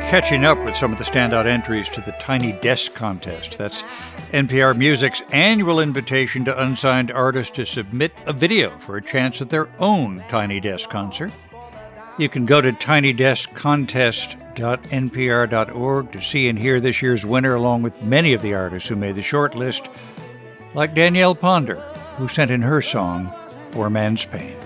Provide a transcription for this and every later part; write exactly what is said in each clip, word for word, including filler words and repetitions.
catching up with some of the standout entries to the Tiny Desk Contest. That's N P R Music's annual invitation to unsigned artists to submit a video for a chance at their own Tiny Desk concert. You can go to tiny desk contest dot n p r dot org to see and hear this year's winner, along with many of the artists who made the short list, like Danielle Ponder, who sent in her song, Poor Man's Pain.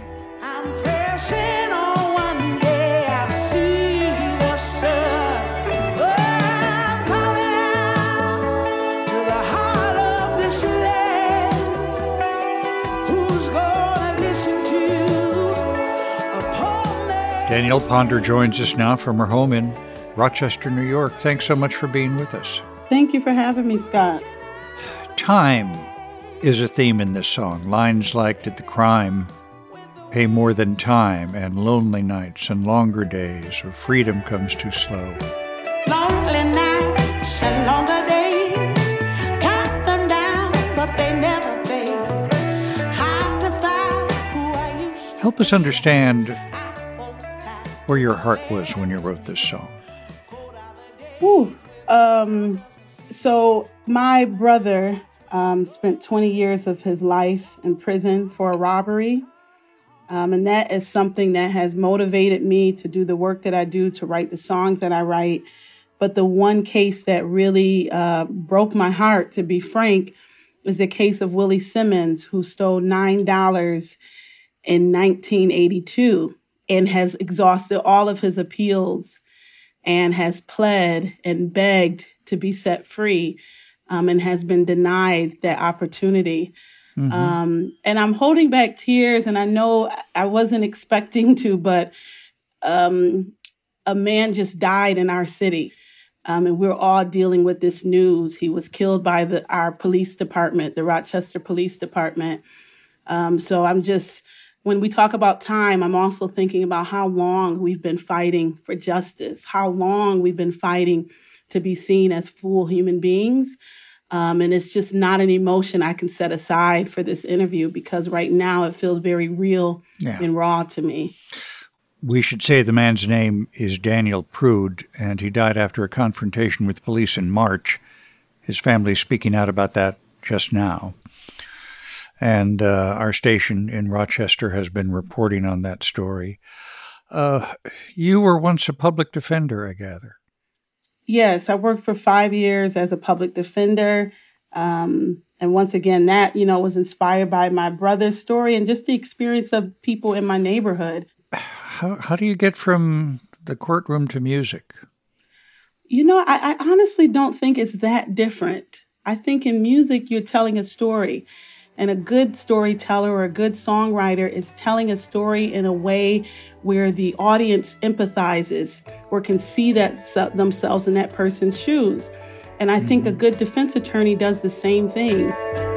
Danielle Ponder joins us now from her home in Rochester, New York. Thanks so much for being with us. Thank you for having me, Scott. Time is a theme in this song. Lines like, did the crime pay more than time, and lonely nights and longer days, or freedom comes too slow. Lonely nights and longer days, count them down, but they never fade. Hard to find who I used to be. Help us understand where your heart was when you wrote this song. Ooh, um, so my brother um, spent twenty years of his life in prison for a robbery. Um, and that is something that has motivated me to do the work that I do, to write the songs that I write. But the one case that really uh, broke my heart, to be frank, is the case of Willie Simmons, who stole nine dollars in nineteen eighty-two. And has exhausted all of his appeals and has pled and begged to be set free, um, and has been denied that opportunity. Mm-hmm. Um, and I'm holding back tears, and I know I wasn't expecting to, but um, a man just died in our city. Um, and we're all dealing with this news. He was killed by the our police department, the Rochester Police Department. Um, so I'm just... When we talk about time, I'm also thinking about how long we've been fighting for justice, how long we've been fighting to be seen as full human beings. Um, and it's just not an emotion I can set aside for this interview, because right now it feels very real yeah. and raw to me. We should say the man's name is Daniel Prude, and he died after a confrontation with police in March. His family is speaking out about that just now. And uh, our station in Rochester has been reporting on that story. Uh, you were once a public defender, I gather. Yes, I worked for five years as a public defender. Um, and once again, that, you know, was inspired by my brother's story and just the experience of people in my neighborhood. How, how do you get from the courtroom to music? You know, I, I honestly don't think it's that different. I think in music, you're telling a story. And a good storyteller or a good songwriter is telling a story in a way where the audience empathizes or can see that themselves in that person's shoes. And I think a good defense attorney does the same thing.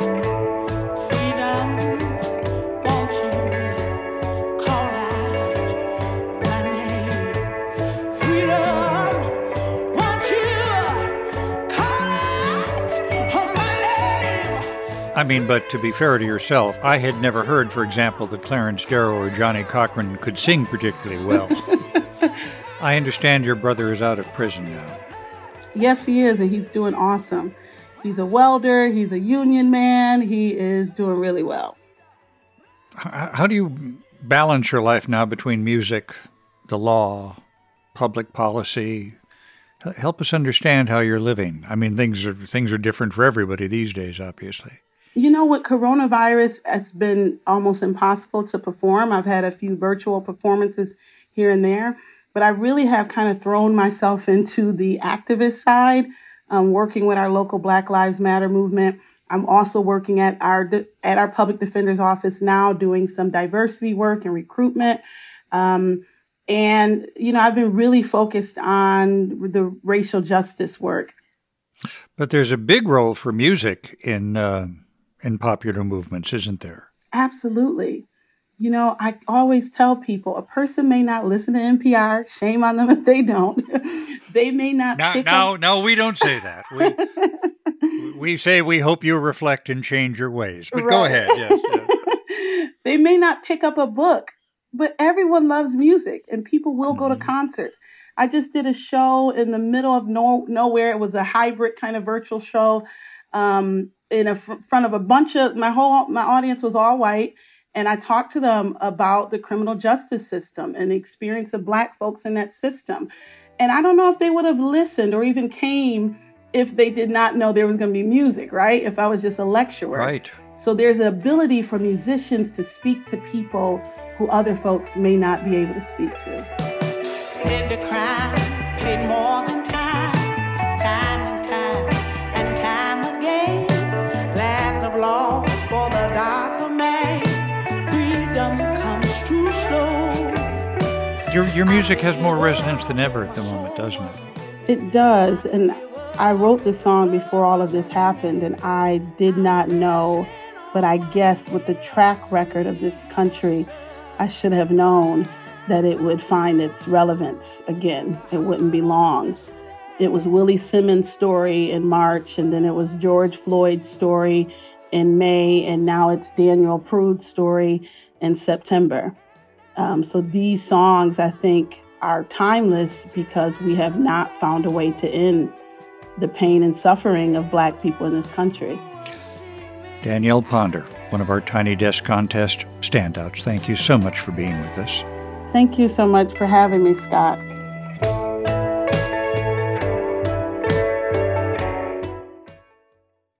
I mean, but to be fair to yourself, I had never heard, for example, that Clarence Darrow or Johnny Cochran could sing particularly well. I understand your brother is out of prison now. Yes, he is, and he's doing awesome. He's a welder, he's a union man, he is doing really well. How do you balance your life now between music, the law, public policy? Help us understand how you're living. I mean, things are things are different for everybody these days, obviously. You know, with coronavirus, it's been almost impossible to perform. I've had a few virtual performances here and there, but I really have kind of thrown myself into the activist side, um, working with our local Black Lives Matter movement. I'm also working at our at our public defender's office now, doing some diversity work and recruitment. Um, and, you know, I've been really focused on the racial justice work. But there's a big role for music in uh, in popular movements, isn't there? Absolutely. You know, I always tell people a person may not listen to N P R. Shame on them if they don't. They may not. No, pick no, up... no, we don't say that. We, we say we hope you reflect and change your ways. But right. Go ahead. Yes, yes. They may not pick up a book, but everyone loves music and people will mm-hmm. go to concerts. I just did a show in the middle of no, nowhere. It was a hybrid kind of virtual show um, in a fr- front of a bunch of, my whole, my audience was all white. And I talked to them about the criminal justice system and the experience of Black folks in that system. And I don't know if they would have listened or even came if they did not know there was going to be music, right? If I was just a lecturer. Right. So there's an ability for musicians to speak to people who other folks may not be able to speak to. Paid the crime, paid more than time, time and time and time again. Land of laws for the darker man. Freedom comes too slow. Your, your music has more resonance than ever at the moment, doesn't it? It does. And I wrote this song before all of this happened, and I did not know, but I guess with the track record of this country, I should have known that it would find its relevance again. It wouldn't be long. It was Willie Simmons' story in March, and then it was George Floyd's story in May, and now it's Daniel Prude's story in September. Um, so these songs, I think, are timeless because we have not found a way to end the pain and suffering of Black people in this country. Danielle Ponder, one of our Tiny Desk Contest standouts. Thank you so much for being with us. Thank you so much for having me, Scott.